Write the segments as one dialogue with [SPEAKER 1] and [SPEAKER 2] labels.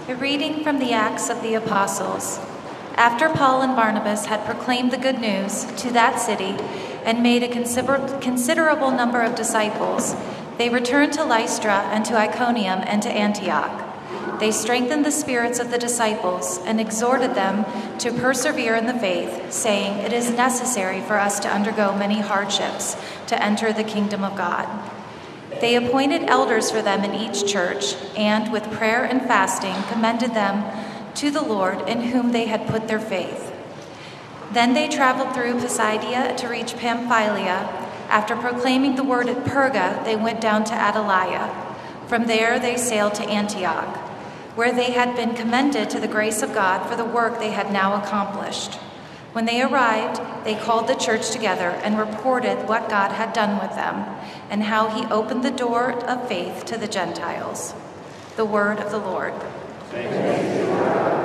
[SPEAKER 1] A reading from the Acts of the Apostles. After Paul and Barnabas had proclaimed the good news to that city and made a considerable number of disciples, they returned to Lystra and to Iconium and to Antioch. They strengthened the spirits of the disciples and exhorted them to persevere in the faith, saying, "It is necessary for us to undergo many hardships to enter the kingdom of God." They appointed elders for them in each church, and with prayer and fasting commended them to the Lord in whom they had put their faith. Then they traveled through Pisidia to reach Pamphylia. After proclaiming the word at Perga, they went down to Attalia. From there they sailed to Antioch, where they had been commended to the grace of God for the work they had now accomplished. When they arrived, they called the church together and reported what God had done with them and how he opened the door of faith to the Gentiles. The word of the Lord.
[SPEAKER 2] Thanks be to God.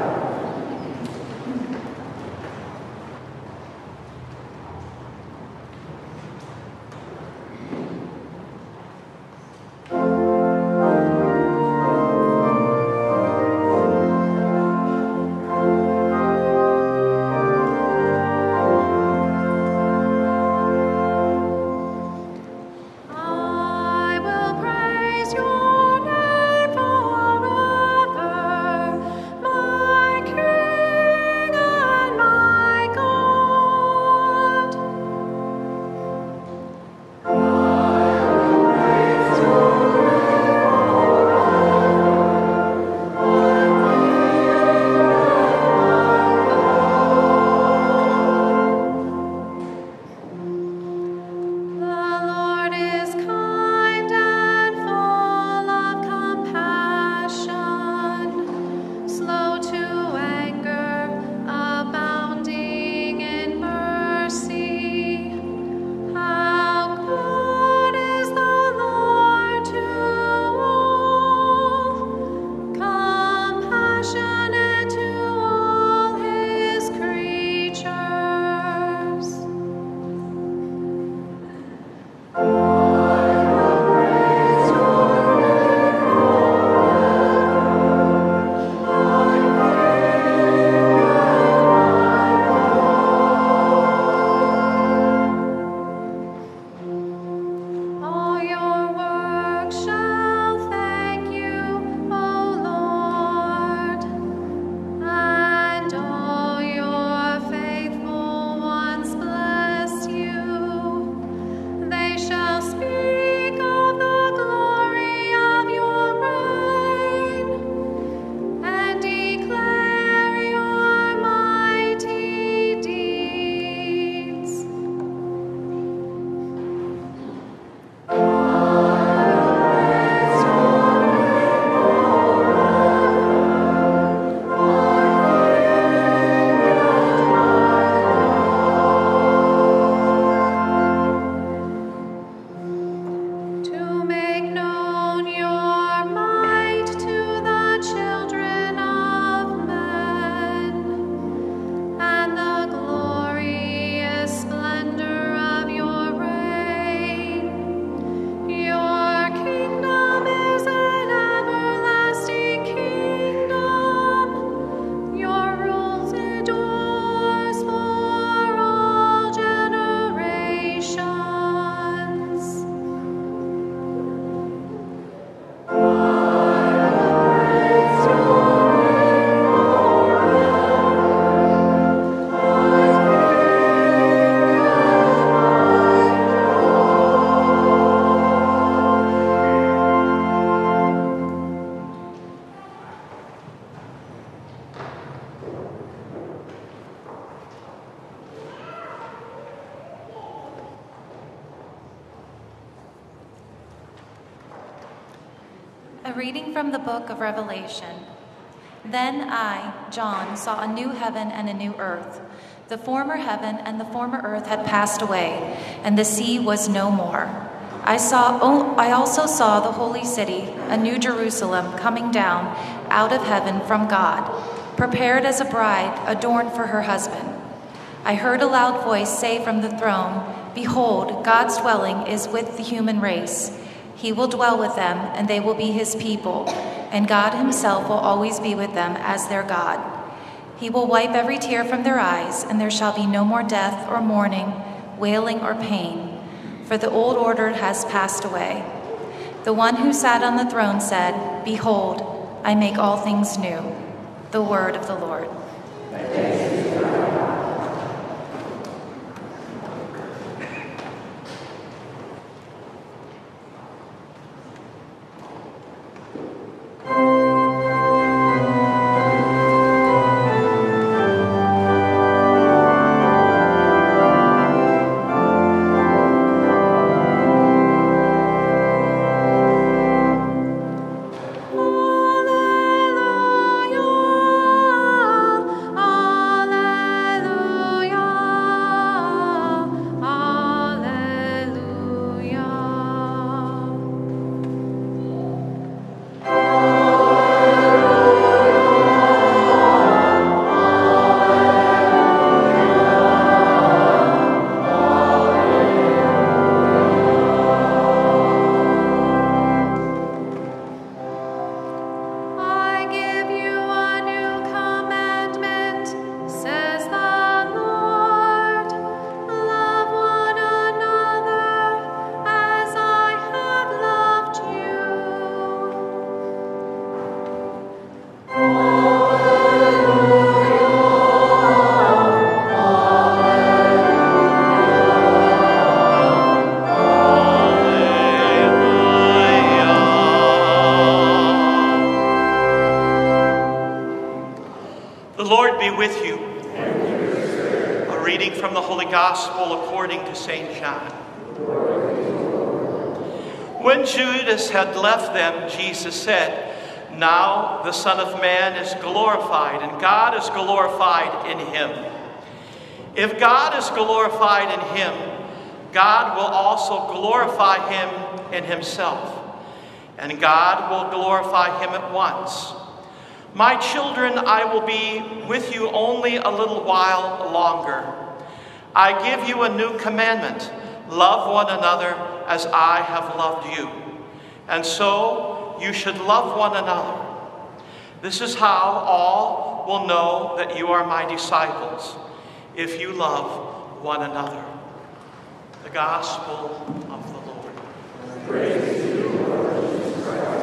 [SPEAKER 1] A reading from the book of Revelation. Then I, John, saw a new heaven and a new earth. The former heaven and the former earth had passed away, and the sea was no more. I also saw the holy city, a new Jerusalem, coming down out of heaven from God, prepared as a bride adorned for her husband. I heard a loud voice say from the throne, "Behold, God's dwelling is with the human race. He will dwell with them, and they will be his people. and God himself will always be with them as their God. He will wipe every tear from their eyes, and there shall be no more death or mourning, wailing or pain, for the old order has passed away. The one who sat on the throne said, "Behold, I make all things new." The word of the Lord.
[SPEAKER 3] With you. A reading from the Holy Gospel according to St. John. When Judas had left them, Jesus said, "Now the Son of Man is glorified, and God is glorified in him. If God is glorified in him, God will also glorify him in himself, and God will glorify him at once. My children, I will be with you only a little while longer. I give you a new commandment. Love one another as I have loved you. And so you should love one another. This is how all will know that you are my disciples, if you love one another." The Gospel of the Lord.
[SPEAKER 2] Praise to you, Lord Jesus Christ.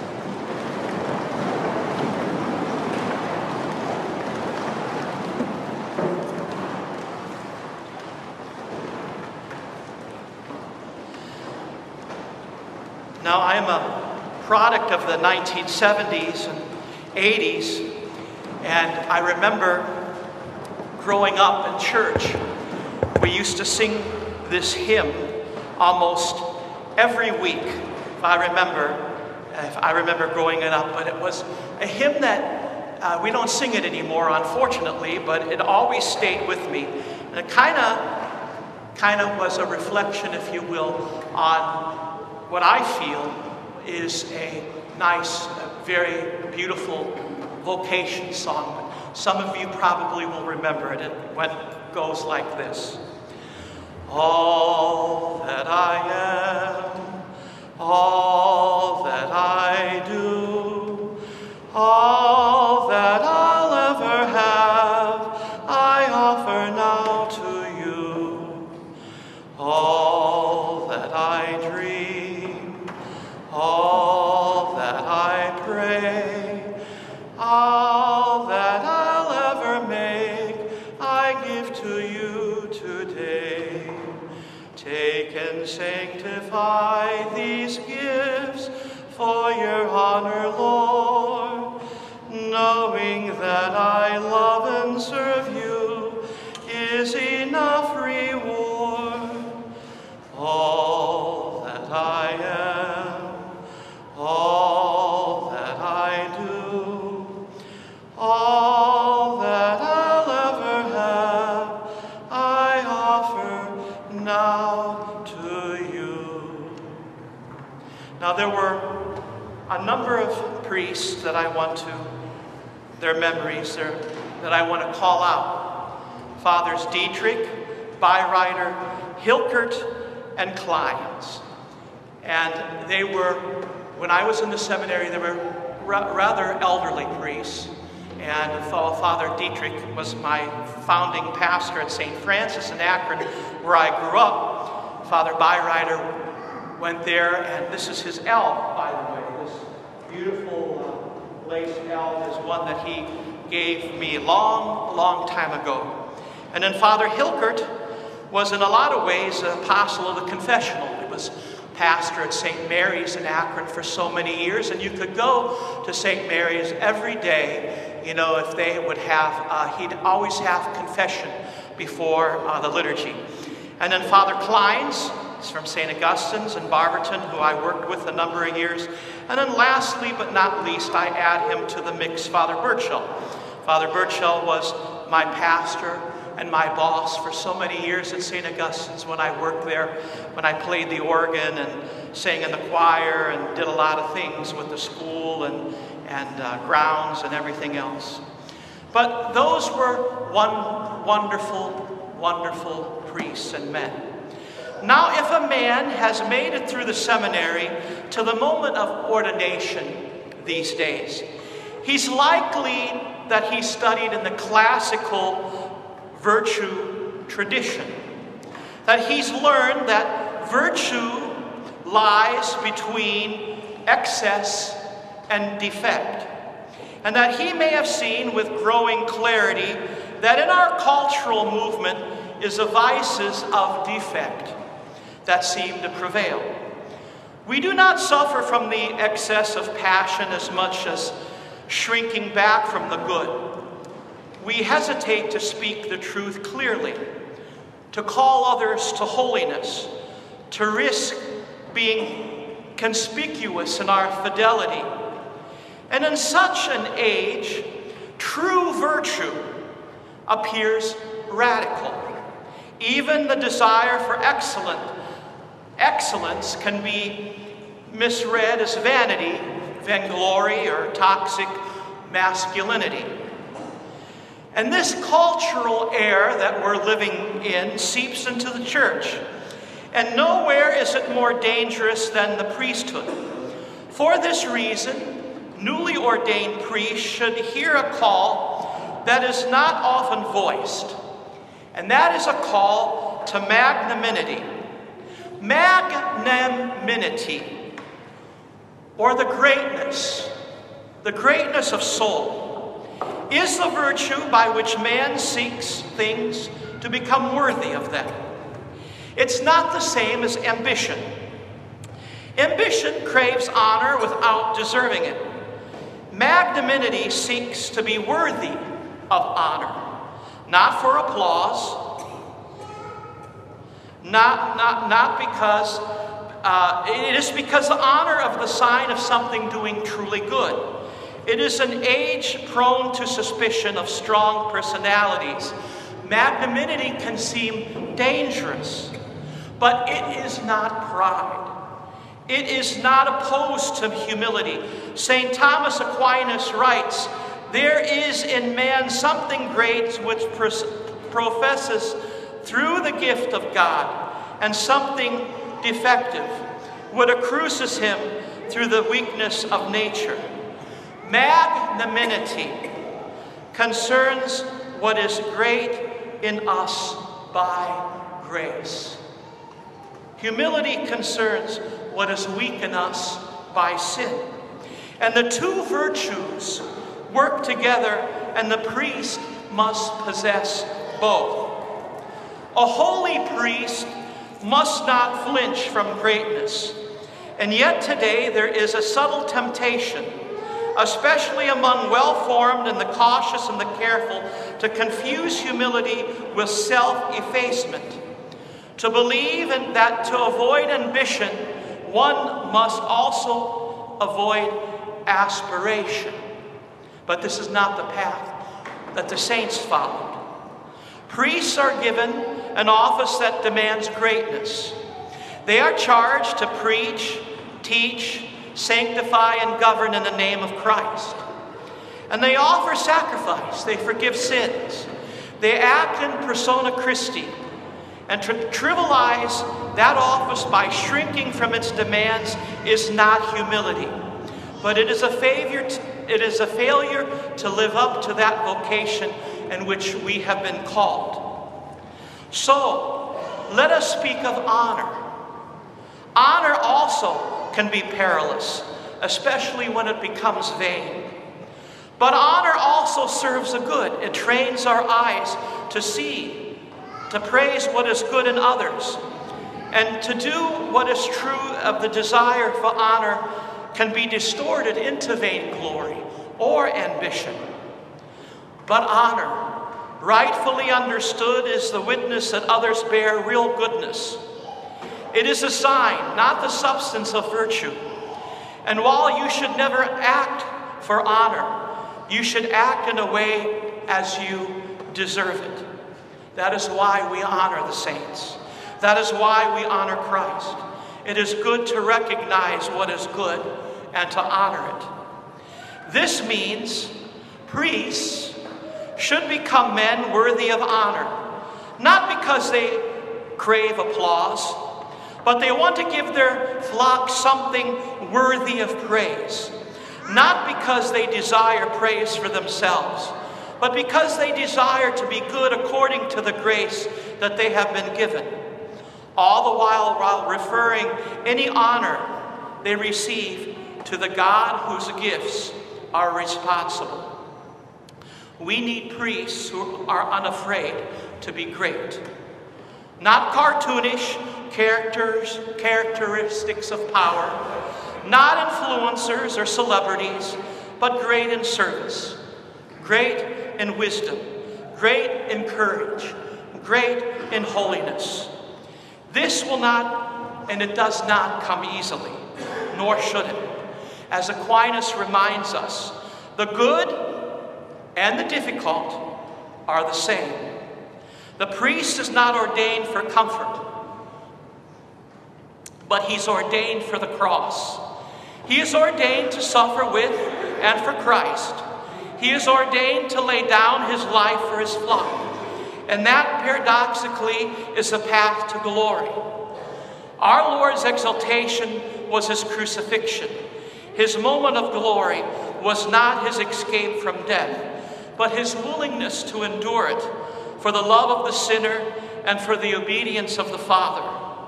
[SPEAKER 3] Now, I am a product of the 1970s and 80s, and I remember growing up in church. We used to sing this hymn almost every week, if I remember growing it up. But it was a hymn that we don't sing it anymore, unfortunately, but it always stayed with me. And it kind of was a reflection, if you will, on what I feel is a nice, very beautiful vocation song. Some of you probably will remember it. It goes like this. All that I am, all that I do, all that I'll ever have, I offer now to you. All that I dream, all that I pray, all that I'll ever make, I give to you today. Take and sanctify these gifts for your honor, Lord, knowing that I love and serve you is enough reward. All that I am, all that I do, all that I'll ever have, I offer now to you. Now, there were a number of priests that I want to, their memories that I want to call out. Fathers Dietrich, Bayreuther, Hilkert, and Kleins. And they were, when I was in the seminary, they were rather elderly priests. And Father Dietrich was my founding pastor at St. Francis in Akron, where I grew up. Father Byrider went there, and this is his alb, by the way. This beautiful lace alb is one that he gave me a long time ago. And then Father Hilkert was in a lot of ways an apostle of the confessional. He was pastor at St. Mary's in Akron for so many years, and you could go to St. Mary's every day. You know, if they would have, he'd always have confession before the liturgy. And then Father Kleins is from St. Augustine's in Barberton, who I worked with a number of years. And then lastly, but not least, I add him to the mix, Father Burchell. Father Burchell was my pastor and my boss for so many years at St. Augustine's when I worked there, when I played the organ and sang in the choir and did a lot of things with the school and grounds and everything else. But those were wonderful priests and men. Now, if a man has made it through the seminary to the moment of ordination these days, he's likely that he studied in the classical virtue tradition, that he's learned that virtue lies between excess and defect, and that he may have seen with growing clarity that in our cultural movement is the vices of defect that seem to prevail. We do not suffer from the excess of passion as much as shrinking back from the good. We hesitate to speak the truth clearly, to call others to holiness, to risk being conspicuous in our fidelity. And in such an age, true virtue appears radical. Even the desire for excellence can be misread as vanity, vainglory, or toxic masculinity. And this cultural air that we're living in seeps into the church. And nowhere is it more dangerous than the priesthood. For this reason, newly ordained priests should hear a call that is not often voiced. And that is a call to magnanimity. Magnanimity, or the greatness of soul, is the virtue by which man seeks things to become worthy of them. It's not the same as ambition. Ambition craves honor without deserving it. Magnanimity seeks to be worthy of honor, not for applause, not because it is because the honor of the sign of something doing truly good. It is an age prone to suspicion of strong personalities. Magnanimity can seem dangerous, but it is not pride. It is not opposed to humility. St. Thomas Aquinas writes, "There is in man something great which professes through the gift of God, and something defective which accrues him through the weakness of nature." Magnanimity concerns what is great in us by grace. Humility concerns what is weak in us by sin. And the two virtues work together, and the priest must possess both. A holy priest must not flinch from greatness. And yet today there is a subtle temptation, especially among well-formed and the cautious and the careful, to confuse humility with self-effacement, to believe that to avoid ambition, one must also avoid aspiration. But this is not the path that the saints followed. Priests are given an office that demands greatness. They are charged to preach, teach, sanctify, and govern in the name of Christ. And they offer sacrifice. They forgive sins. They act in persona Christi. And to trivialize that office by shrinking from its demands is not humility. but it is a failure to live up to that vocation in which we have been called. So, let us speak of honor. Honor also can be perilous, especially when it becomes vain. But honor also serves a good. It trains our eyes to see, to praise what is good in others, and to do what is true of the desire for honor can be distorted into vainglory or ambition. But honor, rightfully understood, is the witness that others bear real goodness. It is a sign, not the substance of virtue. And while you should never act for honor, you should act in a way as you deserve it. That is why we honor the saints. That is why we honor Christ. It is good to recognize what is good and to honor it. This means priests should become men worthy of honor, not because they crave applause, but they want to give their flock something worthy of praise. Not because they desire praise for themselves, but because they desire to be good according to the grace that they have been given. All the while referring any honor they receive to the God whose gifts are responsible. We need priests who are unafraid to be great. Not cartoonish characteristics of power, not influencers or celebrities, but great in service, great in wisdom, great in courage, great in holiness. This will not, and it does not come easily, nor should it. As Aquinas reminds us, the good and the difficult are the same. The priest is not ordained for comfort, but he's ordained for the cross. He is ordained to suffer with and for Christ. He is ordained to lay down his life for his flock. And that, paradoxically, is the path to glory. Our Lord's exaltation was his crucifixion. His moment of glory was not his escape from death, but his willingness to endure it for the love of the sinner and for the obedience of the Father.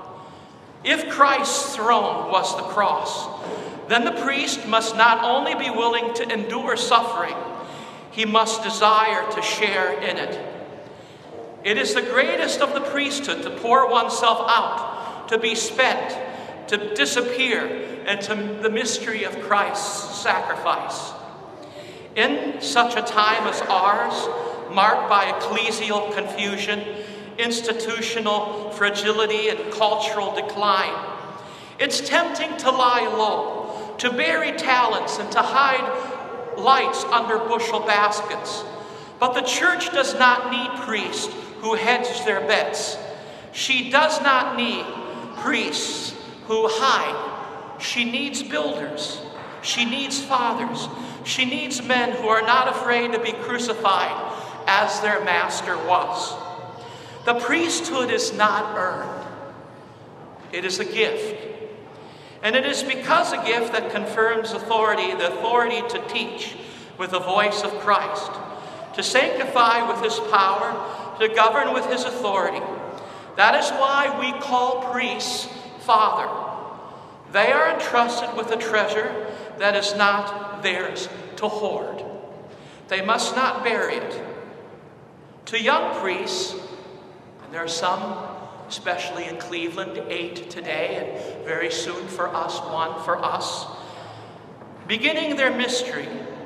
[SPEAKER 3] If Christ's throne was the cross, then the priest must not only be willing to endure suffering, he must desire to share in it. It is the greatest of the priesthood to pour oneself out, to be spent, to disappear, and to the mystery of Christ's sacrifice. In such a time as ours, marked by ecclesial confusion, institutional fragility, and cultural decline, it's tempting to lie low, to bury talents, and to hide lights under bushel baskets. But the church does not need priests who hedge their bets. She does not need priests who hide. She needs builders. She needs fathers. She needs men who are not afraid to be crucified as their master was. The priesthood is not earned. It is a gift. And it is because a gift that confirms authority, the authority to teach with the voice of Christ, to sanctify with his power, to govern with his authority. That is why we call priests Father. They are entrusted with a treasure that is not theirs to hoard. They must not bury it. To young priests, and there are some, especially in Cleveland, 8 today, and very soon for us, 1 for us, beginning their ministry,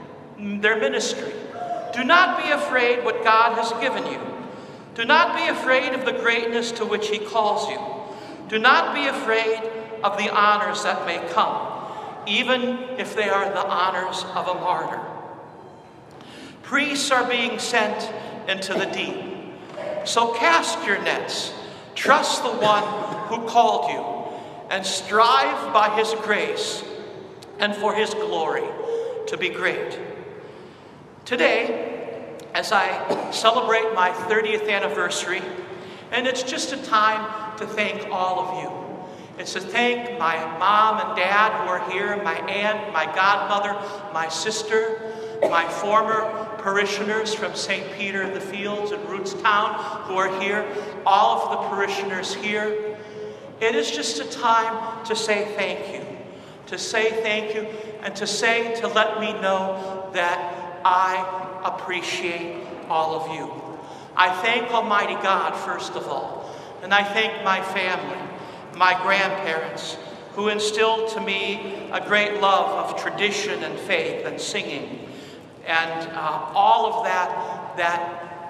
[SPEAKER 3] do not be afraid what God has given you. Do not be afraid of the greatness to which he calls you. Do not be afraid of the honors that may come, even if they are the honors of a martyr. Priests are being sent into the deep. So cast your nets, trust the one who called you, and strive by his grace and for his glory to be great. Today, as I celebrate my 30th anniversary, and it's just a time to thank all of you. It's to thank my mom and dad who are here, my aunt, my godmother, my sister, my former parishioners from St. Peter in the Fields and Rootstown who are here, all of the parishioners here. It is just a time to say thank you, and to let me know that I appreciate all of you. I thank Almighty God, first of all, and I thank my family, my grandparents, who instilled to me a great love of tradition and faith and singing, and all of that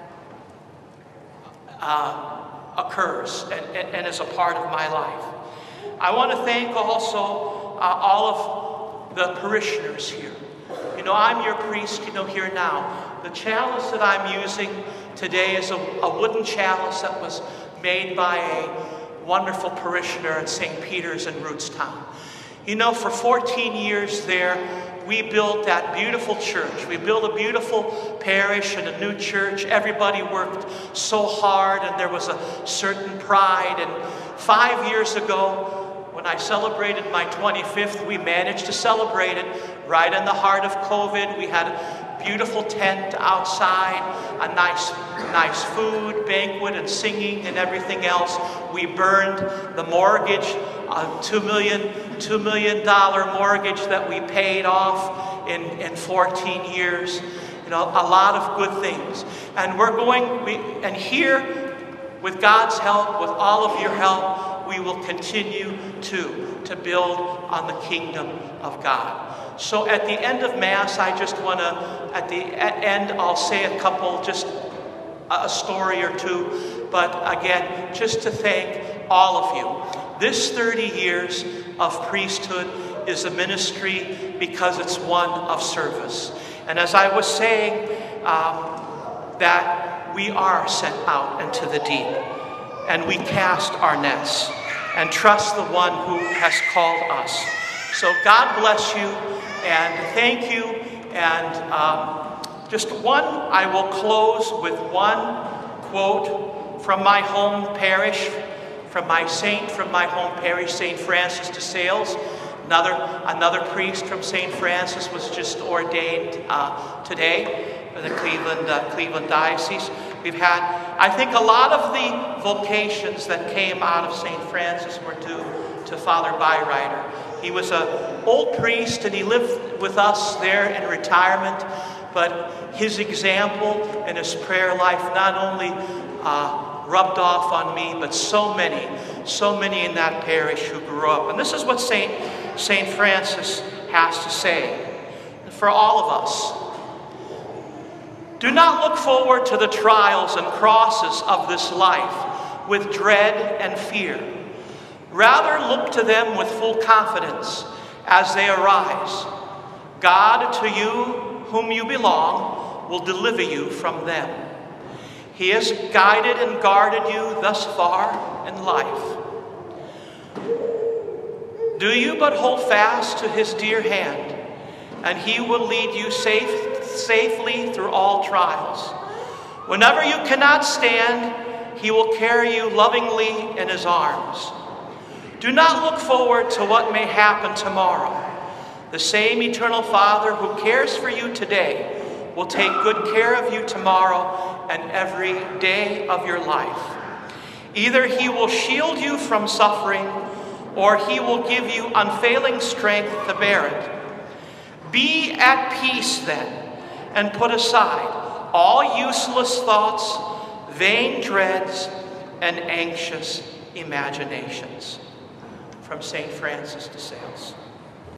[SPEAKER 3] occurs and is a part of my life. I want to thank also all of the parishioners here. You know, I'm your priest, here now. The chalice that I'm using today is a wooden chalice that was made by a wonderful parishioner at St. Peter's in Rootstown. For 14 years there, we built that beautiful church. We built a beautiful parish and a new church. Everybody worked so hard, and there was a certain pride. And 5 years ago, when I celebrated my 25th, we managed to celebrate it right in the heart of COVID. We had a beautiful tent outside, a nice food, banquet, and singing and everything else. We burned the mortgage, a $2 million mortgage that we paid off in 14 years. A lot of good things. And and here, with God's help, with all of your help, we will continue to build on the kingdom of God. So at the end of Mass, I just want to, at the end, I'll say just a story or two. But again, just to thank all of you. This 30 years of priesthood is a ministry because it's one of service. And as I was saying, that we are sent out into the deep, and we cast our nets and trust the one who has called us. So God bless you, and thank you. And I will close with one quote from my home parish, from my home parish, St. Francis de Sales. Another priest from St. Francis was just ordained today in the Cleveland Diocese. We've had, I think, a lot of the vocations that came out of St. Francis were due to Father Byrider. He was an old priest, and he lived with us there in retirement, but his example and his prayer life not only rubbed off on me, but so many in that parish who grew up. And this is what St. Francis has to say for all of us. Do not look forward to the trials and crosses of this life with dread and fear. Rather, look to them with full confidence as they arise. God, to you whom you belong, will deliver you from them. He has guided and guarded you thus far in life. Do you but hold fast to his dear hand, and he will lead you safely through all trials. Whenever you cannot stand, he will carry you lovingly in his arms. Do not look forward to what may happen tomorrow. The same eternal Father who cares for you today will take good care of you tomorrow and every day of your life. Either he will shield you from suffering, or he will give you unfailing strength to bear it. Be at peace then, and put aside all useless thoughts, vain dreads, and anxious imaginations. From St. Francis de Sales.